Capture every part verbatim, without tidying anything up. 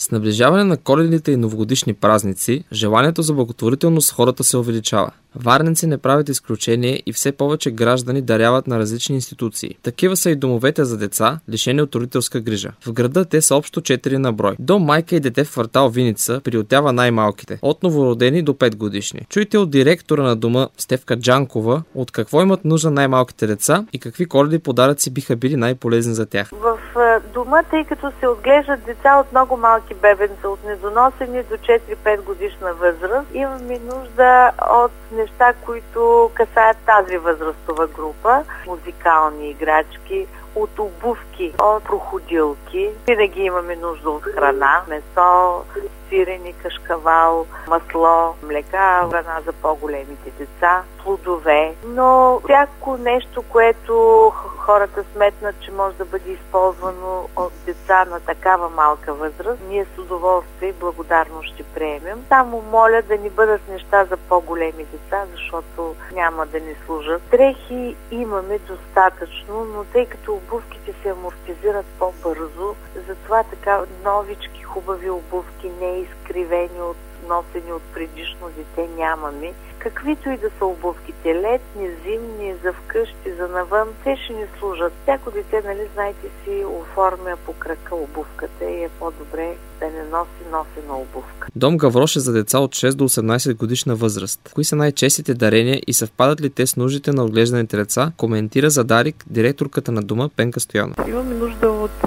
С наближаване на коледните и новогодишни празници, желанието за благотворителност в хората се увеличава. Варненци не правят изключение и все повече граждани даряват на различни институции. Такива са и домовете за деца, лишени от родителска грижа. В града те са общо четири на брой. Дом Майка и дете в квартал Виница приютява най-малките, от новородени до пет годишни. Чуйте от директора на дома Стефка Джанкова от какво имат нужда най-малките деца и какви коледни подаръци биха били най-полезни за тях. В дома, тъй като се отглеждат деца от много малки бебенца, от недоносени до четири-пет годишна възраст, имаме нужда от неща, които касаят тази възрастова група. Музикални играчки, от обувки, от проходилки. Винаги имаме нужда от храна, месо, сирене, кашкавал, масло, млека, храна за по-големите деца, плодове. Но всяко нещо, което хората сметнат, че може да бъде използвано от деца на такава малка възраст, ние с удоволствие и благодарно ще приемем. Само моля да ни бъдат неща за по-големи деца, защото няма да ни служат. Дрехи имаме достатъчно, но тъй като обувките се амортизират по-бързо, затова така новички хубави обувки, не изкривени от носени от предишно дете нямаме. Каквито и да са обувките, летни, зимни, за вкъщи, за навън, те ще ни служат. Всяко дете, нали, знаете, си оформя по крака обувката и е по-добре да не носи носена обувка. Дом Гаврош е за деца от шест до осемнайсет годишна възраст. Кои са най-честите дарения и съвпадат ли те с нуждите на отглежданите деца? Коментира за Дарик директорката на дома Пенка Стоянов. Имаме нужда от,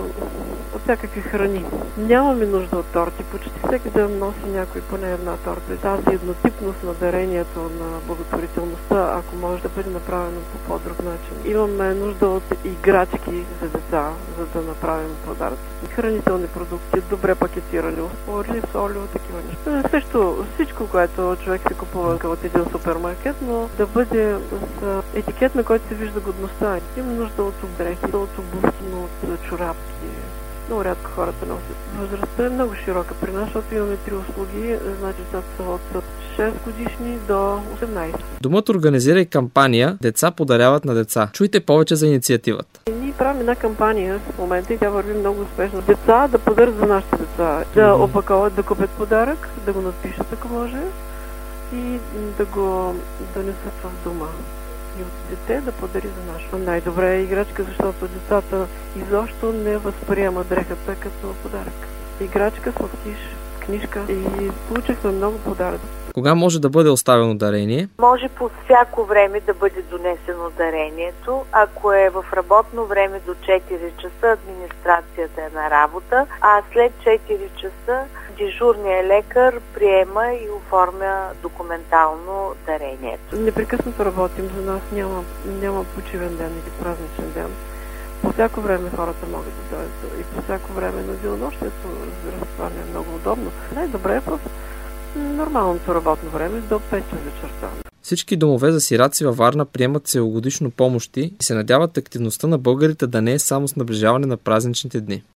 от всякакви храни. Нямаме нужда от торти. Почти всеки ден носи някой поне една торта. Тази еднотипност на дарението на благотворителността, ако може да бъде направено по по-друг начин. Имаме нужда от играчки за деца, за да направим подаръци. Хранителни продукти, добре пакетирани, олив, олио, такива неща. Също всичко, което човек се купува от един супермаркет, но да бъде с етикет, на който се вижда годността. Има нужда от дрехи, от обувки, от чорапки. Много рядко хората носят. Възрастта е много широка при нас, защото имаме три услуги, значи са от шест годишни до осемнайсет. Домът организира и кампания "Деца подаряват на деца". Чуйте повече за инициативата. Ние правим една кампания в момента и тя върви много успешно. Деца да подарят за нашите деца. Да опаковат, да купят подарък, да го надпишат ако може и да го донесат в дома. И от дете да подари за нашата. Най-добре е играчка, защото децата изобщо не възприемат дрехата като подарък. Играчка, сладкиш, книжка и получихме много подаръци. Кога може да бъде оставено дарение? Може по всяко време да бъде донесено дарението. Ако е в работно време до четири часа, администрацията е на работа, а след четири часа дежурният лекар приема и оформя документално дарението. Непрекъснато работим, за нас няма, няма почивен ден или празничен ден. По всяко време хората могат да дойдат и по всяко време на денонощието, разбира се, това не е много удобно. Най-добре е в нормалното работно време до пет часа вечерта. Всички домове за сираци във Варна приемат целогодишно помощи и се надяват активността на българите да не е само с наближаване на празничните дни.